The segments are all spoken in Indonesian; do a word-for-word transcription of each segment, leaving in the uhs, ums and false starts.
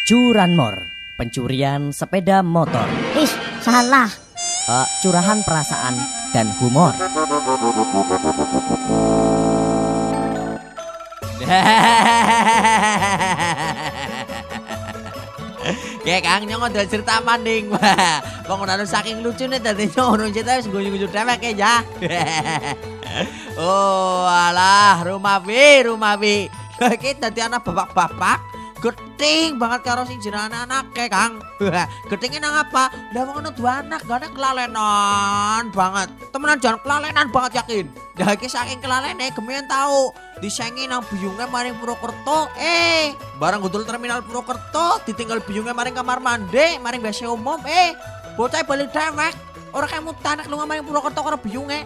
Curanmor, pencurian sepeda motor. Ih, salah. Uh, curahan perasaan dan humor. Ya Kang, nyong ada cerita maning. Bangunan saking lucunya tadi nyong cerita wis guyu-guyu dhewek ya. Oh, alah, rumah bi, rumah bi. Iki dadi anak bapak-bapak geting banget karo sing jenenge anake, Kang. Getingnya nang apa? Lah wong ono dua anak, gak ada kelalenan banget. Temenan jangan kelalenan banget yakin. Lah iki saking kelalene gemen tau disengi nang biyunge maring Purwokerto. Eh, barang gudul terminal Purwokerto ditinggal biyunge maring kamar mandi, maring W C umum. Eh, bocah balik dewek. Ora kamu tanek lunga maring Purwokerto karo biyunge.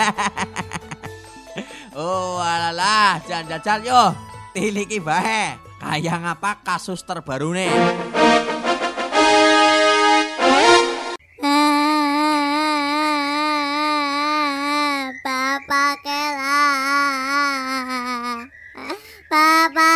Oh, alalah, jangan-jangan yo. Tiliki bae. Kayak ngapa kasus terbaru nih? Papa Kela, Papa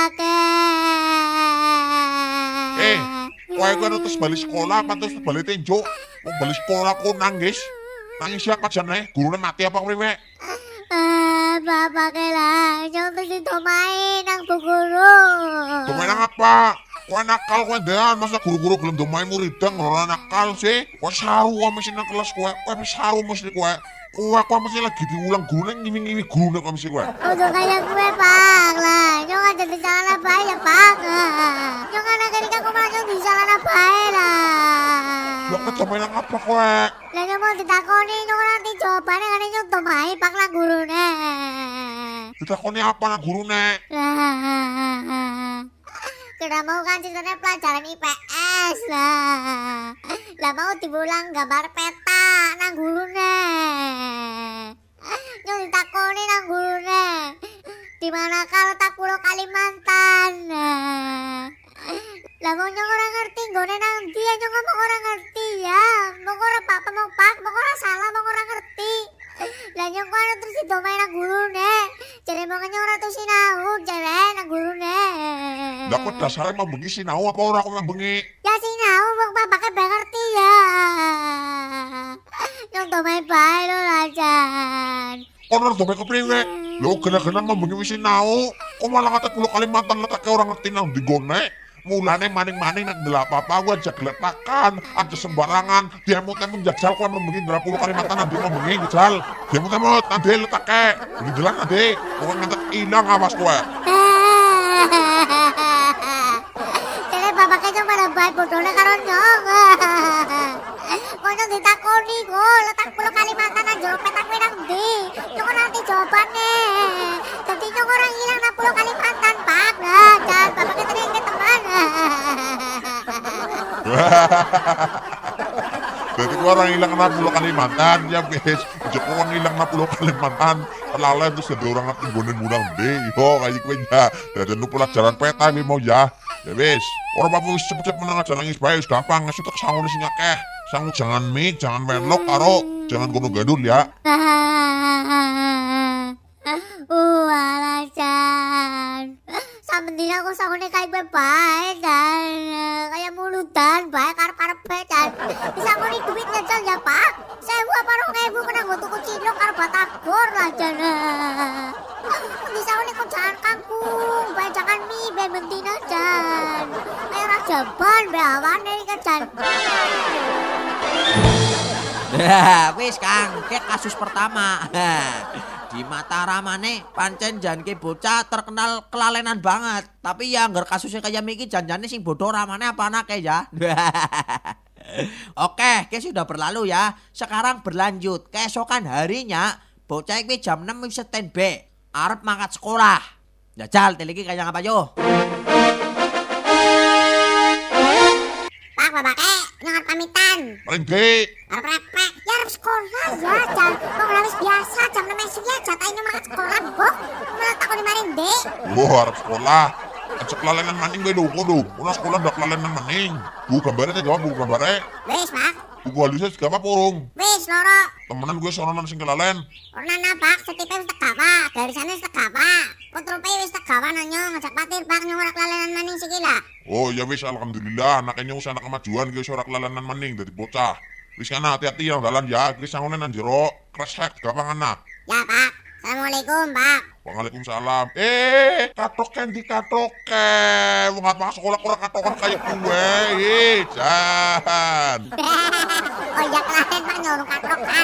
Kela. Eh, kowe kan terus balik sekolah apa terus balik tinjo? Mau balik sekolah kok nangis? Nangis siapa jane? Gurune mati apa kowe? Papa Kela, nyong terus ditomai nang bu guru. Domai nang apa? Kowe nakal kowe ndean, masa guru-guru gelem domai muridang ora nakal sih? Kowe saru kowe mesti nang kelas kowe, kowe wis saru mesti kowe. Kowe kowe mesti lagi diulang gurune ngiwi-ngiwi gurune kowe mesti kowe. Udah kayak gue, Pak. Lah, nyong ada di salah bae ya, Pak. Nyong ana ketika aku malah nyong di salah bae lah. Lah domai nang apa kowe? Lah nyong mau ditakoni nyong nanti jawabane ngene nyong domai Pak nang gurune. Ditakoni apa nang gurune? Lah. Kira mau kan ceritanya pelajaran I P S lah. Lah mau diulang gambar peta nang gurune. Nyong ditakoni nang gurune. Di mana kalau tak Pulau Kalimantan. Lah mau nyong ora ngerti nggone nang ndi nyong ngomong ora ngerti ya. Mong ora Pak mau Pak, mong ora salah mong ora ngerti. Lah nyong kono terus didomai nang gurune. Jare mong nyong ora tuh sinau jare nang gurune. Lah kok dasare mau bengi sinau apa ora kok bengi? Ya sinau wong bapake ben ngerti ya. Nyong domai bae lho Rajan. Kono domai kepriwe? Lho gena-gena mau bengi wis sinau. Kok malah kata Pulau Kalimantan letake ora ngerti nang ndi gone? Mulane maning-maning nek ndelok apa-apa gua aja geletakan, aja sembarangan. Dia mau temu jajal kowe membengi ndelok Pulau Kalimantan nanti mau bengi jajal. Dia mau temu nanti letake. Iki jelas nanti kok ngantek ilang awas kowe. Jadi bapake nyong pada bae bodone karo nyong. Kok nyong ditakoni kok letak Pulau Kalimantan nang jero petak kowe nang ndi? Nyong nanti jawabane. Dadi nyong orang ilang nang Pulau Kalimantan, Pak. Nah, jangan bapake tadi ke teman. Jadi gua orang hilang na Pulau Kalimantan ya guys. Jek orang hilang na Pulau Kalimantan. Lala itu sedih orang nggonen munang deh. Yo kayak kowe ya. Dan lu pelajaran peta iki mau ya. Ya wis, ora apa wis cepet-cepet menang aja nangis bae wis gampang ngesutek sangun sing akeh. Sangu jangan mi, jangan melok karo jangan kono gandul ya. Walajan. Sampeyan aku sangune kae bae dan kaya mulutan bae karep-karepe dan bisa ngoni duit ngecel ya Pak. Sewu apa rong ewu kena nggo tuku cilok karo batagor lah jan. Bisa ngoni kok jangan kangkung, bae jangan mie, bae bentina jan. Ayo ra jaban bae awane iki jan. Nah, wis Kang, ke kasus pertama. Di mata Ramane pancen jan ke bocah terkenal kelalenan banget. Tapi ya ngger kasusnya kayak miki janjane sing bodoh Ramane apa anake ya. Oke, ke sudah berlalu ya. Sekarang berlanjut. Keesokan harinya bocah iki jam enam wis standby arep mangkat sekolah. Jajal teliki kayak apa yo? Pak, bapake nyongat pamitan. Paling ge. Arep repek, ya arep sekolah ya, Jan. Kok harus biasa jam enam esuk ya, jatah ini makan sekolah, Bok. Malah takoni maring, Dek. Wah, harap sekolah. Aja kelalenan maning kowe lho, kono. Ora sekolah ndak kelalenan maning. Bu gambare jawab bu gambare. Wis, Pak. Bu walisnya juga apa porong? Wis, loro. Temenan gue sononan sing kelalen. Ora ana Pak, setipe wis tega Pak, garisane wis tega Pak. Kotrupe wis tega nonyo ngajak patir Pak nyung ora kelalenan maning sikila. Oh ya wis alhamdulillah anaknya wis anak kemajuan gue ora kelalenan maning dadi bocah. Wis kana hati-hati yang dalan ya, wis sangone nang jero kresek gampang anak. Ya Pak. Assalamualaikum Pak. Waalaikumsalam. Eh, katoken di katoken. Wong apa sekolah kurang katokan kayak gue. Eh, Jan. Oh ya kelalen Pak nyuruh katokan.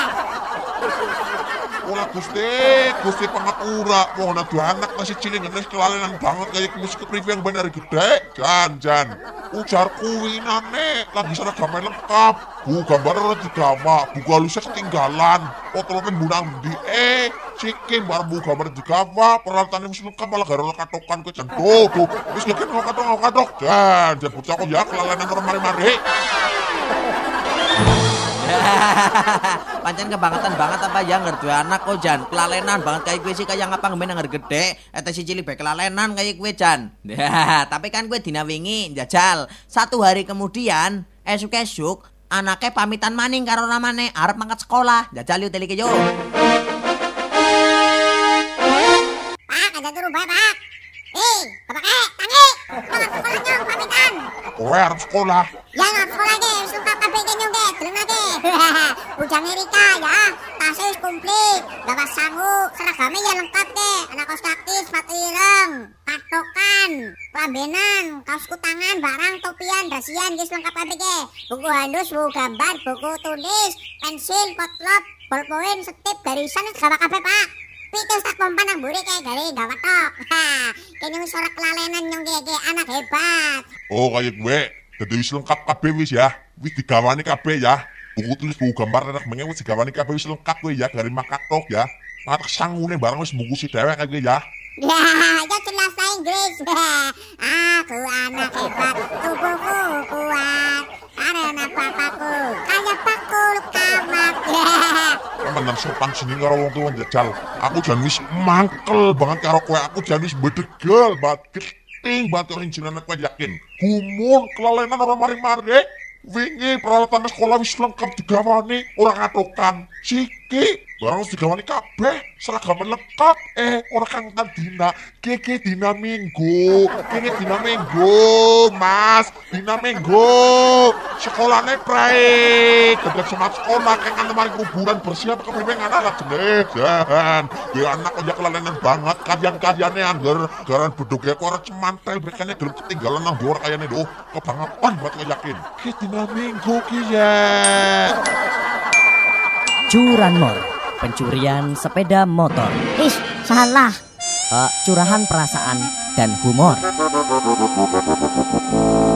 Ora Gusti, Gusti pangapura. Wong ana dua anak masih cilik ngenes kelalenan banget kayak musik kepriwe yang bener gede. Jan, Jan. Ujar kuwinane lagi seragam lengkap. Bu gambar ora digawa, buku halusnya ketinggalan. Fotonya bunang di eh cikin bar bu gambar digawa, peralatannya wis lengkap malah gara katokan kowe jan tuh. tuh. Wis lagi mau katok mau katok. Jan, jan bocah kok ya kelalenan karo mari-mari. Pancen kebangetan banget apa ya ngerti anak kok Jan. Kelalenan banget kayak gue sih kayak ngapa ngemen ngar gede. Eta si cilik bae kelalenan kayak gue Jan. Tapi kan gue dina wingi njajal. Satu hari kemudian esuk-esuk anaknya pamitan maning karo ramane arep mangkat sekolah. Njajal yuk telike yo. Pak, ada turu bae Pak. Eh, Bapak eh, tangi. Mangkat sekolah nyong pamitan. Kowe arep sekolah. Ya nggak sekolah ge, wis lengkap kabeh ge nyong ge, deleng ge. Bujang Erika ya, tasnya wis komplit, gawas sangu, seragamnya ya lengkap ge, anak kaos kaki, sepatu ireng, patokan, kelambenan, kaos kutangan, barang, topian, dasian, wis lengkap kabeh ge. Buku halus, buku gambar, buku tulis, pensil, potlot, ballpoint, setip, garisan, wis gawa kabeh Pak. Pitus tak pompa nang mburi kayak gari gawat tok. Ha, kene wis ora kelalenan nyong ge, anak hebat. Oh kayak gue. Dadi wis lengkap kabeh wis ya. Wis digawani kabeh ya. Buku tulis buku gambar anak mengen wis digawani kabeh wis lengkap gue ya dari makatok ya. Matak sangune barang wis buku si dewek kayak gue ya. Ya, ya jelas bahasa Inggris. Aku anak hebat, tubuhku kuat. Karena papaku kayak pakul kamak. Menan sopan sini karo wong tuwa njajal. Aku jan wis mangkel banget karo kowe. Aku jan wis bedegel banget. Ting banget orang jenengan kowe yakin. Gumun kelalenan ora mari-mari. Wingi peralatan sekolah wis lengkap digawani, ora katokan. Siki barang wis digawani kabeh, seragam lengkap. Eh, ora kang dina, keke dina Minggu. Keke dina Minggu, Mas. Dina Minggu. Sekolahnya prae. Gagak semangat sekolah keng ana mari kuburan bersiap kepriwe anak jeneng. Jan, ya anak kok kelalenan banget karyan-karyane angger garan bedoge kok ora cemantel bekane gelem ketinggalan nang dhuwur kayane lho. Kebangetan buat kowe yakin. Ki dina Minggu ki ya. Curanmor, pencurian sepeda motor. Ih, salah. Uh, curahan perasaan dan humor.